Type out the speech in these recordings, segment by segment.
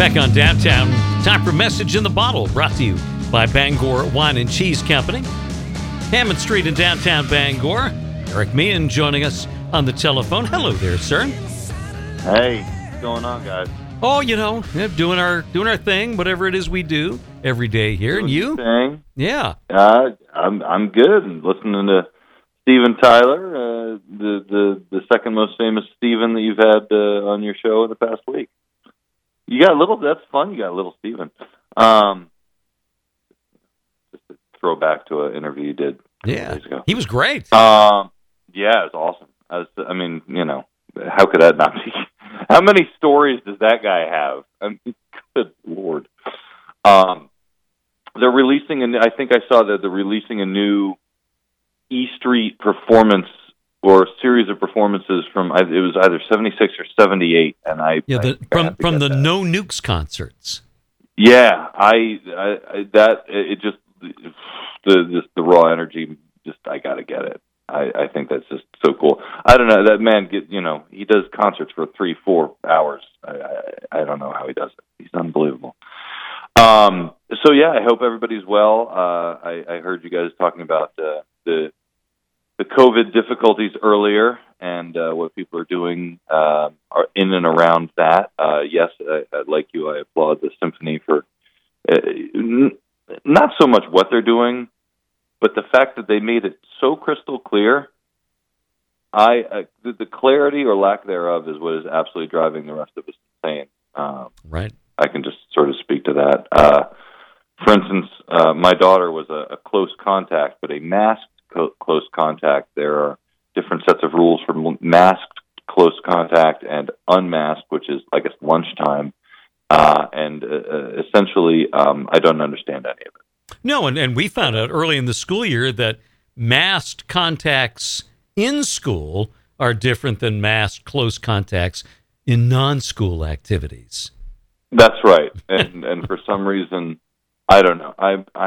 Back on Downtown, time for Message in the Bottle, brought to you by Bangor Wine and Cheese Company. Hammond Street in downtown Bangor. Eric Meehan joining us on the telephone. Hello there, sir. Hey, what's going on, guys? Oh, doing our thing, whatever it is we do every day here. Doing and you? Thing. Yeah. I'm good. And listening to Steven Tyler, the second most famous Steven that you've had on your show in the past week. You got that's fun. You got little Steven. Just to throw back to an interview you did days ago. He was great. Yeah, it was awesome. How could that not be? How many stories does that guy have? I mean, good Lord. They're releasing, I think I saw that they're releasing a new E Street performance or series of performances from, it was either 76 or 78, and from the No Nukes concerts. Yeah, the raw energy, I gotta get it. I think that's just so cool. I don't know, that man he does concerts for 3-4 hours. I don't know how he does it. He's unbelievable. So yeah, I hope everybody's well. I heard you guys talking about the COVID difficulties earlier and what people are doing are in and around that. Yes, like you, I applaud the symphony for not so much what they're doing, but the fact that they made it so crystal clear. The clarity or lack thereof is what is absolutely driving the rest of us insane. Right. I can just sort of speak to that. For instance, my daughter was a close contact, but a masked close contact. There are different sets of rules for masked close contact and unmasked, which is, I guess, lunchtime. Essentially, I don't understand any of it. No, and we found out early in the school year that masked contacts in school are different than masked close contacts in non-school activities. That's right, and for some reason, I don't know.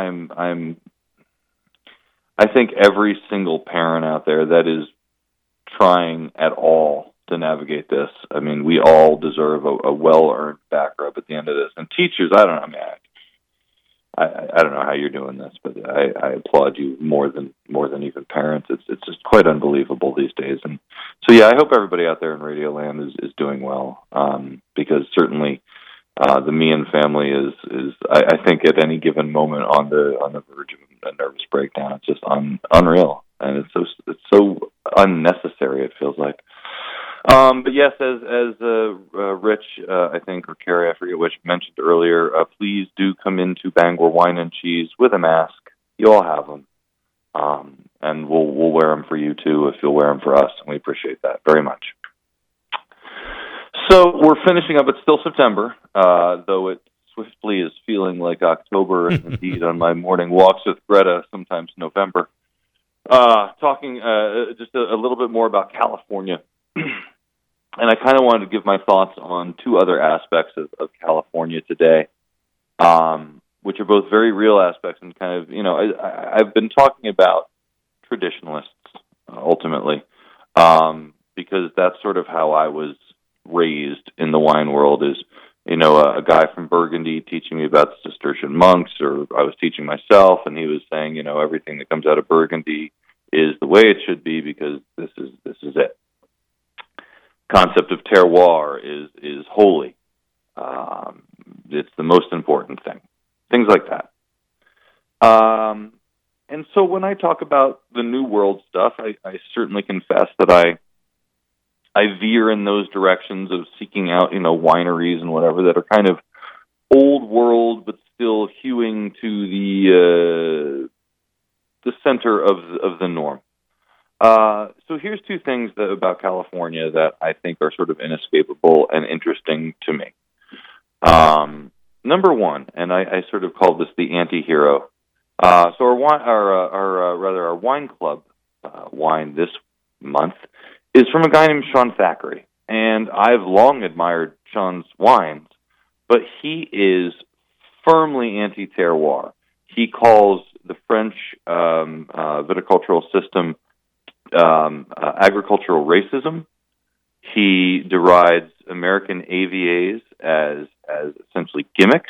I think every single parent out there that is trying at all to navigate this, I mean, we all deserve a well-earned back rub at the end of this. And teachers, I don't know, I don't know how you're doing this, but I applaud you more than even parents. It's just quite unbelievable these days. And so, yeah, I hope everybody out there in Radio Land is doing well, because certainly the Meehan family is I think at any given moment on the verge of a nervous breakdown. It's just unreal, and it's so unnecessary. It feels like. But yes, as Rich, I think, or Carrie, I forget which, mentioned earlier, please do come into Bangor Wine and Cheese with a mask. You all have them, and we'll wear them for you too if you'll wear them for us, and we appreciate that very much. So we're finishing up. It's still September, though it swiftly is feeling like October, and indeed on my morning walks with Greta, sometimes November. Talking just a little bit more about California. And I kind of wanted to give my thoughts on two other aspects of California today, which are both very real aspects and kind of, I've been talking about traditionalists, ultimately, because that's sort of how I was raised in the wine world is, a guy from Burgundy teaching me about the Cistercian monks, or I was teaching myself, and he was saying, everything that comes out of Burgundy is the way it should be because this is it. Concept of terroir is holy. It's the most important thing. Things like that. And so when I talk about the New World stuff, I certainly confess that I veer in those directions of seeking out, wineries and whatever that are kind of old world, but still hewing to the center of the norm. So here's two things about California that I think are sort of inescapable and interesting to me. Number one, and I sort of call this the anti-hero. So our wine club wine this month is from a guy named Sean Thackeray. And I've long admired Sean's wines, but he is firmly anti-terroir. He calls the French viticultural system agricultural racism. He derides American AVAs as as essentially gimmicks.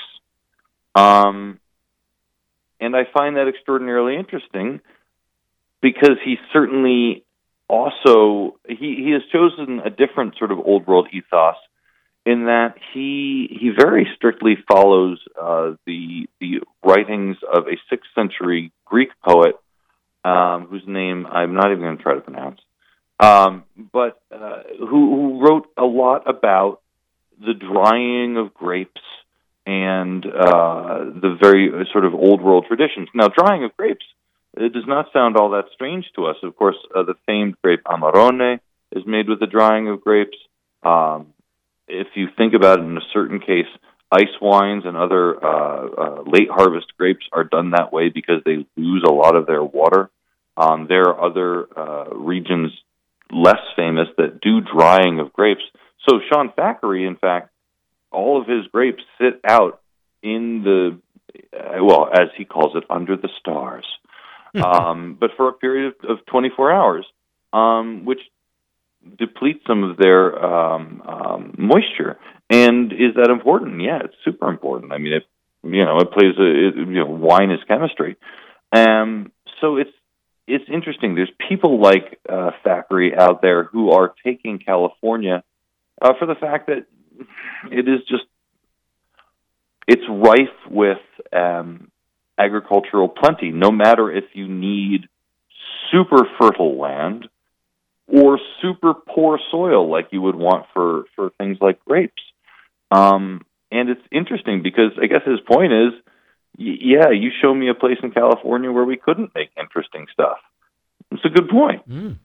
And I find that extraordinarily interesting because he certainly also he has chosen a different sort of old world ethos in that he very strictly follows the writings of a 6th century Greek poet whose name I'm not even going to try to pronounce, but who wrote a lot about the drying of grapes and the very sort of old world traditions. Now, drying of grapes, it does not sound all that strange to us. Of course, the famed grape Amarone is made with the drying of grapes. If you think about it, in a certain case, ice wines and other late harvest grapes are done that way because they lose a lot of their water. There are other regions less famous that do drying of grapes. So Sean Thackeray, in fact, all of his grapes sit out in the, well, as he calls it, under the stars, but for a period of 24 hours, which depletes some of their moisture. And is that important? Yeah, it's super important. I mean, it plays wine is chemistry. So it's interesting. There's people like Thackeray out there who are taking California for the fact that it is just, it's rife with agricultural plenty, no matter if you need super fertile land or super poor soil like you would want for things like grapes. And it's interesting because I guess his point is, you show me a place in California where we couldn't make interesting stuff. It's a good point.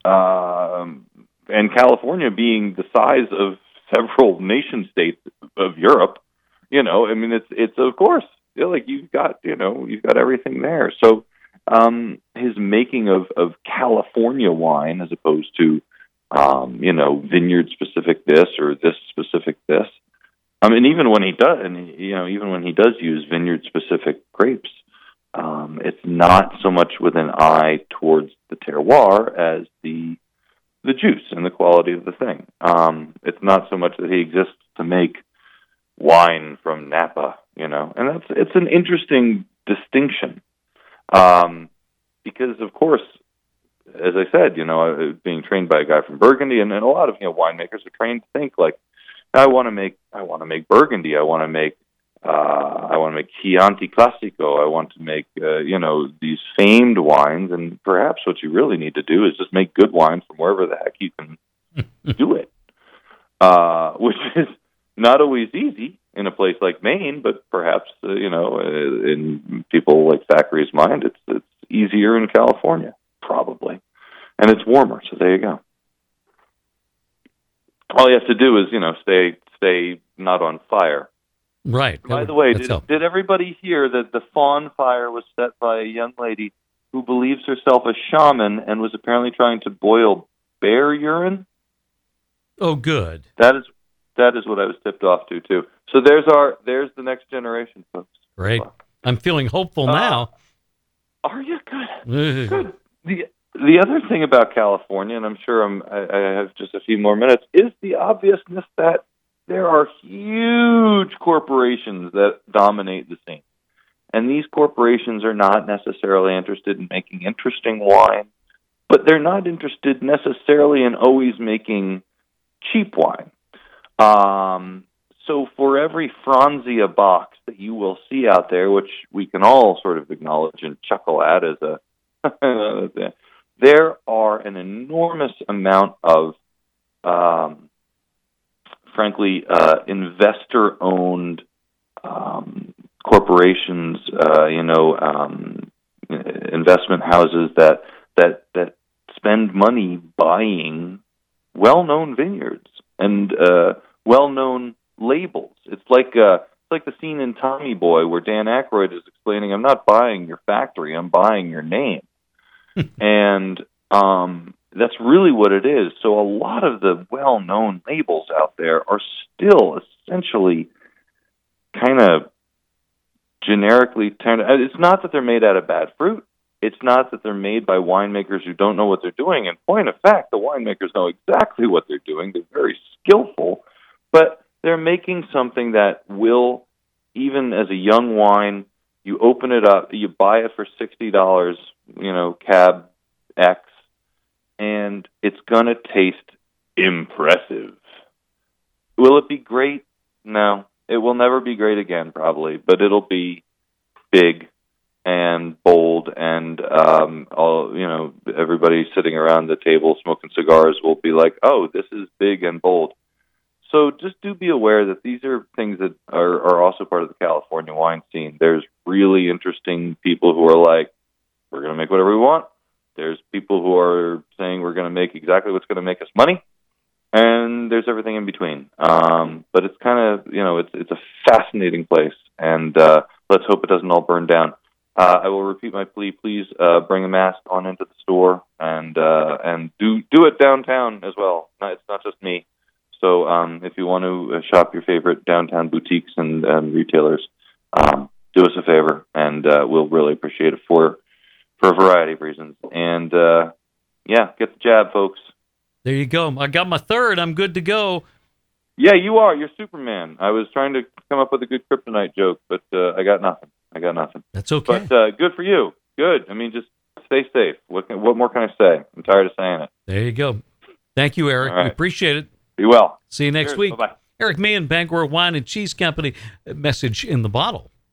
And California being the size of several nation states of Europe, I mean, it's of course, you've got everything there. So his making of California wine as opposed to, vineyard specific this or this specific this. I mean, even when he does use vineyard specific grapes, it's not so much with an eye towards the terroir as the juice and the quality of the thing. It's not so much that he exists to make wine from Napa, and it's an interesting distinction. Because of course, as I said, being trained by a guy from Burgundy, and a lot of winemakers are trained to think like, I want to make Burgundy, I want to make Chianti Classico, I want to make these famed wines, and perhaps what you really need to do is just make good wine from wherever the heck you can do it, which is not always easy in a place like Maine, but perhaps in people like Thackeray's mind, it's easier in California, probably, and it's warmer. So there you go. All you have to do is stay not on fire. Right. By the way, did everybody hear that the Fawn Fire was set by a young lady who believes herself a shaman and was apparently trying to boil bear urine? Oh, good. That is what I was tipped off to too. So there's the next generation, folks. Great. I'm feeling hopeful now. Are you? Good? Good. The other thing about California, and I'm sure I have just a few more minutes, is the obviousness that there are huge corporations that dominate the scene. And these corporations are not necessarily interested in making interesting wine, but they're not interested necessarily in always making cheap wine. So for every Franzia box that you will see out there, which we can all sort of acknowledge and chuckle at as there are an enormous amount of, frankly, investor-owned corporations, investment houses that spend money buying well-known vineyards and well-known labels. It's like the scene in Tommy Boy where Dan Aykroyd is explaining, "I'm not buying your factory, I'm buying your name." And that's really what it is. So a lot of the well-known labels out there are still essentially kind of generically turned. It's not that they're made out of bad fruit. It's not that they're made by winemakers who don't know what they're doing. In point of fact, the winemakers know exactly what they're doing. They're very skillful, but they're making something that will, even as a young wine, you open it up, you buy it for $60, cab X, and it's going to taste impressive. Will it be great? No. It will never be great again, probably, but it'll be big and bold, and everybody sitting around the table smoking cigars will be like, oh, this is big and bold. So just do be aware that these are things that are also part of the California wine scene. There's really interesting people who are like, we're going to make whatever we want. There's people who are saying we're going to make exactly what's going to make us money. And there's everything in between. But it's kind of, it's a fascinating place. And let's hope it doesn't all burn down. I will repeat my plea. Please bring a mask on into the store and do it downtown as well. It's not just me. So if you want to shop your favorite downtown boutiques and retailers, do us a favor, and we'll really appreciate it for a variety of reasons. And, get the jab, folks. There you go. I got my third. I'm good to go. Yeah, you are. You're Superman. I was trying to come up with a good kryptonite joke, but I got nothing. That's okay. But good for you. Good. I mean, just stay safe. What more can I say? I'm tired of saying it. There you go. Thank you, Eric. Right. We appreciate it. Be well. See you next week. Bye-bye. Eric Meehan, Bangor Wine and Cheese Company. Message in the bottle.